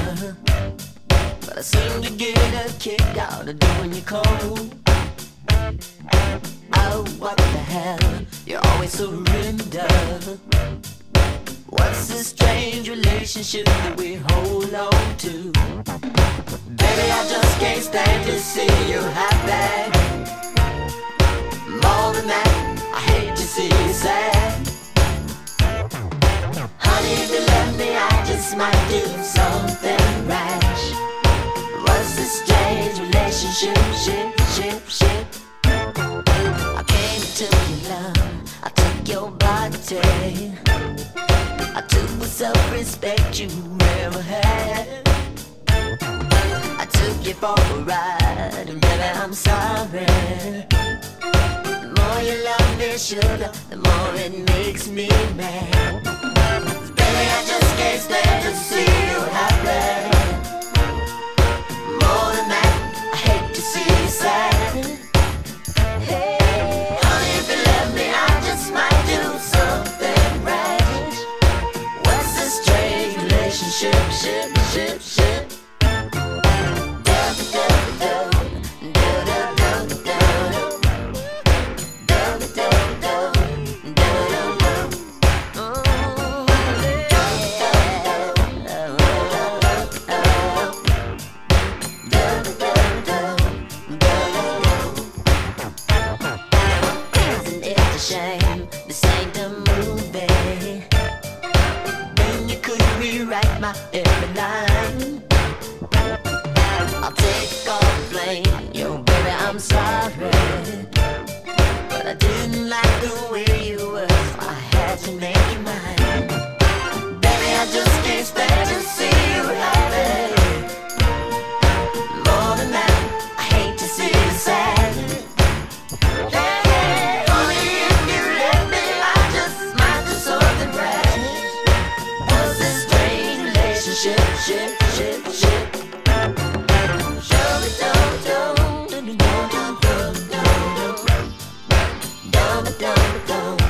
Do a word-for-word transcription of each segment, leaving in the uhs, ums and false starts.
but I seem to get a kick out of doing you cold. Oh, what the hell, you always surrender. What's this strange relationship that we hold on to? Baby, I just can't stand to see you happy. More than that, I hate to see you sad. Honey, if you let me, I just might do something rash. What's this strange relationship, ship, ship, ship? I came to your love, I took your body, I took the self-respect you never had. I took you for a ride, and baby, I'm sorry. The more you love me, sugar, the more it makes me mad. 'Cause baby, I just can't stand to see you happy. More than that, I hate to see you sad. Hey, honey, if you let me, I just might do something rash. What's this strange relationship, ship, ship, ship? Shame, this ain't a movie. Then you could rewrite my every line. I'll take all the blame, yo baby, I'm sorry. But I didn't like the way you were, so I had to make you mine. Baby, I just can't stand to see you happy. More than that, I hate to see you sad. Ship, ship, ship, ship. Show me don't, don't, don't, don't, don't, don't, don't, don't, don't, don't, don't,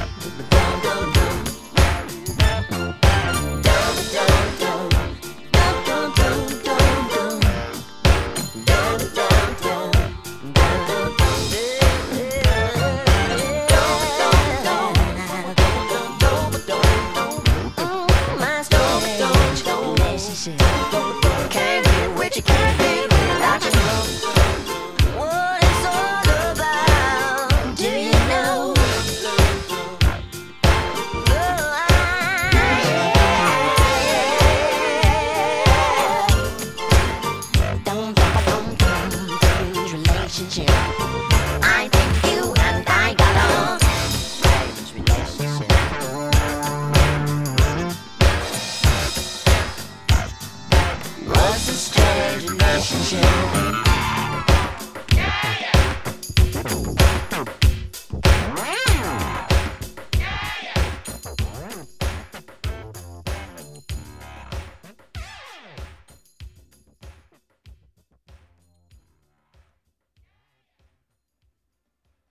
can't get what you can't be without you. What it's all about, do you know? Oh, I, yeah. Don't, don't, don't, don't, relationship. I